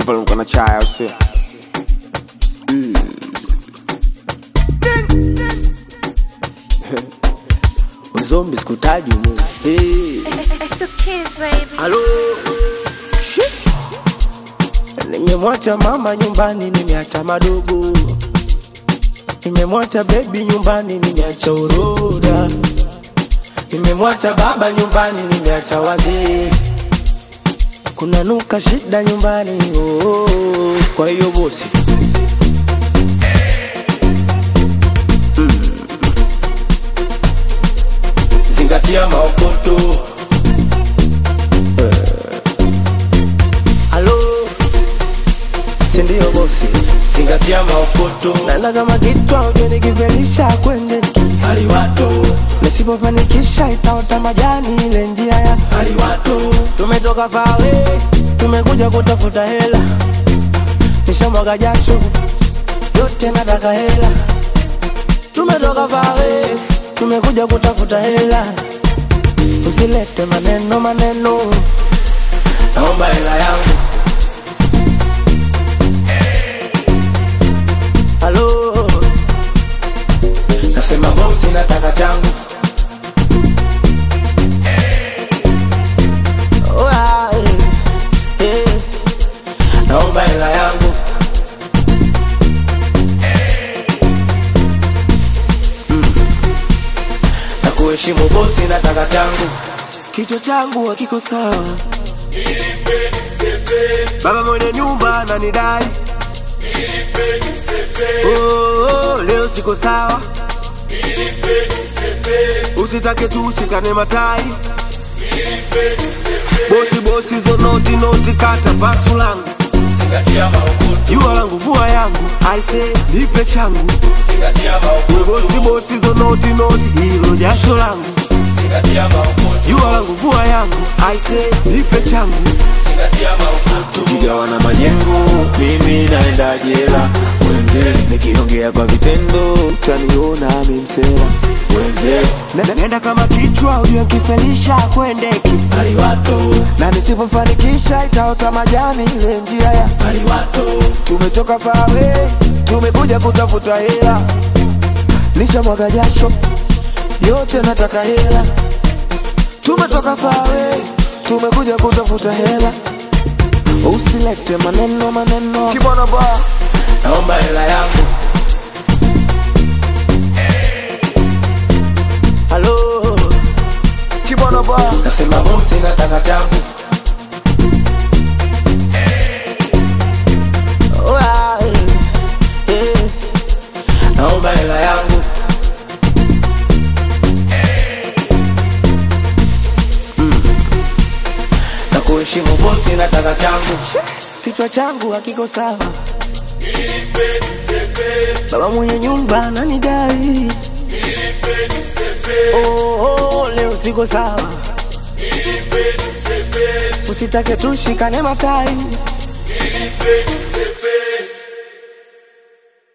Super look on a child, see. Zombi sikutaji mu. Hey. It's the kids, baby. Hello. Shit. Nimemwacha mama nyumbani, nimeacha madogo. Nimemwacha baby nyumbani, nimeacha uroda. Nimemwacha baba nyumbani, nimeacha wazee. Kuna nuka shida nyumbani, oh. Kwa hiyo bosi zingatia maokoto. Halo, sindio bosi? Zingatia maokoto. Nana kama kitu uje nikivelisha kwende hali watu. Nisipofanikisha itaota majani ile njia ya hali watu. Tumetoka fawe, tumekuja kutafuta hela. Nishamwaga jasho, yote nataka hela. Tumetoka fawe, tumekuja kutafuta hela. Usilete maneno maneno, naomba hela yangu. Halo, nasema bosi nataka changu. Naomba hela yangu. Na kuheshimu bosi nataka changu. Kichwa changu hakiko sawa. Baba mwenye nyumba ananidai. Oh, leo siko sawa. Usitake tu usikane matai. Bosi noti kata pasu langu. Zingatia maokoto. Yua langu vua yangu, I say nipe changu. Zingatia maokoto. Bosi noti hilo jasho langu. Zingatia maokoto. Yua langu vua yangu, I say nipe changu. Zingatia maokoto. Tukigawana majengo, mimi naenda jela. Wenze, nikiongea kwa vitendo, utaniona mimi msela. Wenze, nenda kama kichwa uliokifelisha kwendeki hali watu. Na nisipofanikisha itaota majani ile njia ya hali watu. Tumetoka fawe, tumekuja kutafuta hela. Nishamwaga jasho, yote nataka hela. Tumetoka fawe, tumekuja kutafuta hela. Usilete maneno maneno. Kibwana ba, naomba hela yangu. Halo, kibwana ba, nasema bosi nataka changu. Naomba hela yangu. Na kuheshimu bosi nataka changu. Kichwa changu hakiko sawa. Baba mwenye nyumba ananidai. Oh, leo siko sawa. Usitake tushikane matai.